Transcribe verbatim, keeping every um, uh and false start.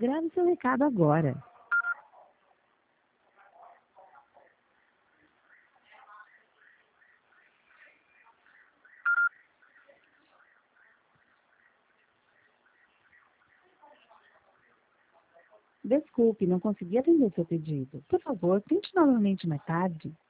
Grave seu recado agora. Desculpe, não consegui atender seu pedido. Por favor, tente novamente mais tarde.